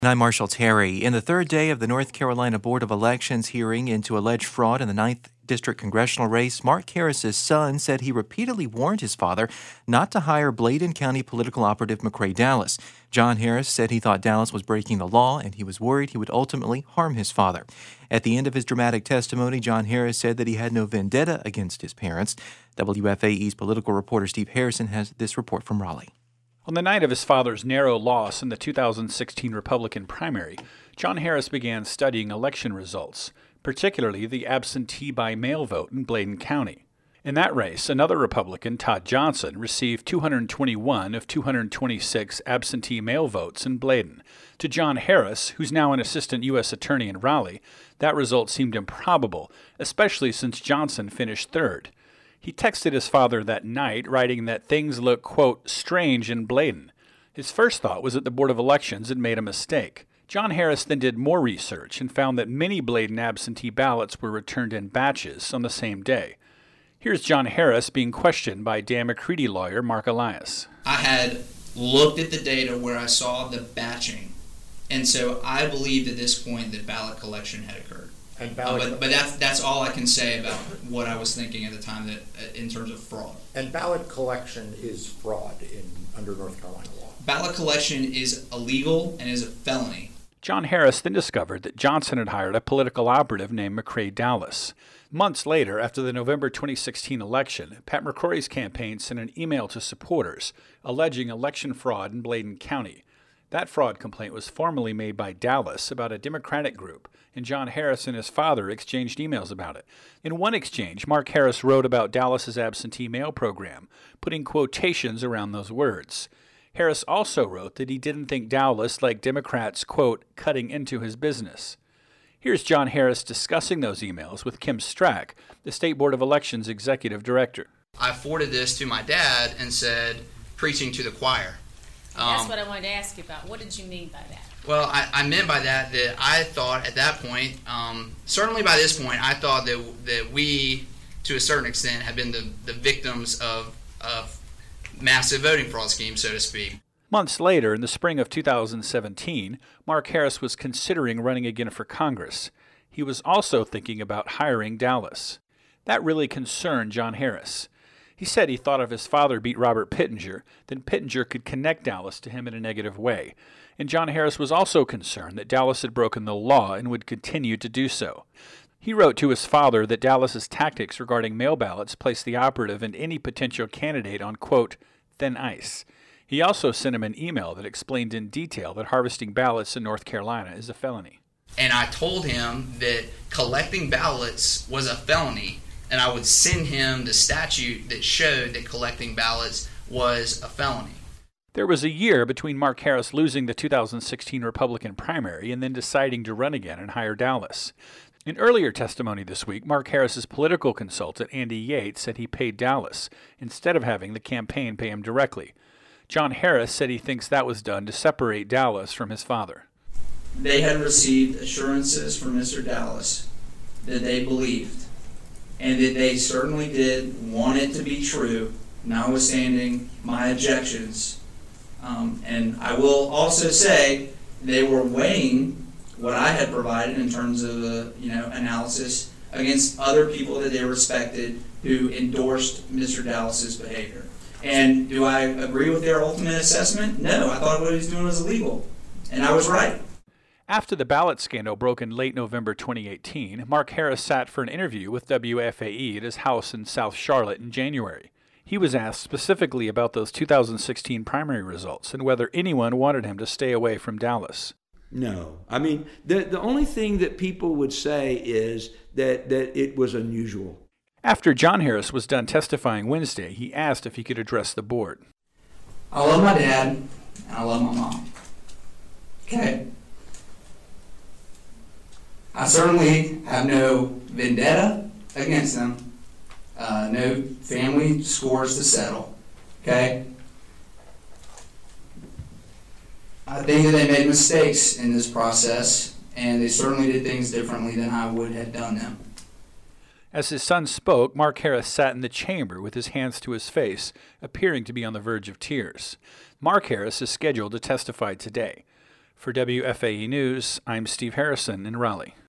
I'm Marshall Terry. In the third day of the North Carolina Board of Elections hearing into alleged fraud in the 9th District congressional race, Mark Harris's son said he repeatedly warned his father not to hire Bladen County political operative McCrae Dowless. John Harris said he thought Dowless was breaking the law and he was worried he would ultimately harm his father. At the end of his dramatic testimony, John Harris said that he had no vendetta against his parents. WFAE's political reporter Steve Harrison has this report from Raleigh. On the night of his father's narrow loss in the 2016 Republican primary, John Harris began studying election results, particularly the absentee by mail vote in Bladen County. In that race, another Republican, Todd Johnson, received 221 of 226 absentee mail votes in Bladen. To John Harris, who's now an assistant U.S. attorney in Raleigh, that result seemed improbable, especially since Johnson finished third. He texted his father that night, writing that things look, quote, strange in Bladen. His first thought was that the Board of Elections had made a mistake. John Harris then did more research and found that many Bladen absentee ballots were returned in batches on the same day. Here's John Harris being questioned by Dan McCready lawyer Mark Elias. I had looked at the data where I saw the batching, and so I believed at this point that ballot collection had occurred. But that's all I can say about what I was thinking at the time that in terms of fraud. And ballot collection is fraud under North Carolina law. Ballot collection is illegal and is a felony. John Harris then discovered that Johnson had hired a political operative named McCrae Dowless. Months later, after the November 2016 election, Pat McCrory's campaign sent an email to supporters alleging election fraud in Bladen County. That fraud complaint was formally made by Dowless about a Democratic group, and John Harris and his father exchanged emails about it. In one exchange, Mark Harris wrote about Dowless's absentee mail program, putting quotations around those words. Harris also wrote that he didn't think Dowless liked Democrats, quote, cutting into his business. Here's John Harris discussing those emails with Kim Strack, the State Board of Elections executive director. I forwarded this to my dad and said, preaching to the choir. That's what I wanted to ask you about. What did you mean by that? Well, I meant by that I thought at that point, certainly by this point, I thought that we, to a certain extent, had been the victims of massive voting fraud schemes, so to speak. Months later, in the spring of 2017, Mark Harris was considering running again for Congress. He was also thinking about hiring Dowless. That really concerned John Harris. He said he thought if his father beat Robert Pittenger, then Pittenger could connect Dowless to him in a negative way. And John Harris was also concerned that Dowless had broken the law and would continue to do so. He wrote to his father that Dowless's tactics regarding mail ballots placed the operative and any potential candidate on, quote, thin ice. He also sent him an email that explained in detail that harvesting ballots in North Carolina is a felony. And I told him that collecting ballots was a felony, and I would send him the statute that showed that collecting ballots was a felony. There was a year between Mark Harris losing the 2016 Republican primary and then deciding to run again and hire Dowless. In earlier testimony this week, Mark Harris's political consultant, Andy Yates, said he paid Dowless instead of having the campaign pay him directly. John Harris said he thinks that was done to separate Dowless from his father. They had received assurances from Mr. Dowless that they believed, and that they certainly did want it to be true, notwithstanding my objections. And I will also say they were weighing what I had provided in terms of analysis against other people that they respected who endorsed Mr. Dowless's behavior. And do I agree with their ultimate assessment? No, I thought what he was doing was illegal, and I was right. After the ballot scandal broke in late November 2018, Mark Harris sat for an interview with WFAE at his house in South Charlotte in January. He was asked specifically about those 2016 primary results and whether anyone wanted him to stay away from Dowless. No. I mean, the only thing that people would say is that it was unusual. After John Harris was done testifying Wednesday, he asked if he could address the board. I love my dad, and I love my mom. Okay? I certainly have no vendetta against them. No family scores to settle. Okay? I think that they made mistakes in this process, and they certainly did things differently than I would have done them. As his son spoke, Mark Harris sat in the chamber with his hands to his face, appearing to be on the verge of tears. Mark Harris is scheduled to testify today. For WFAE News, I'm Steve Harrison in Raleigh.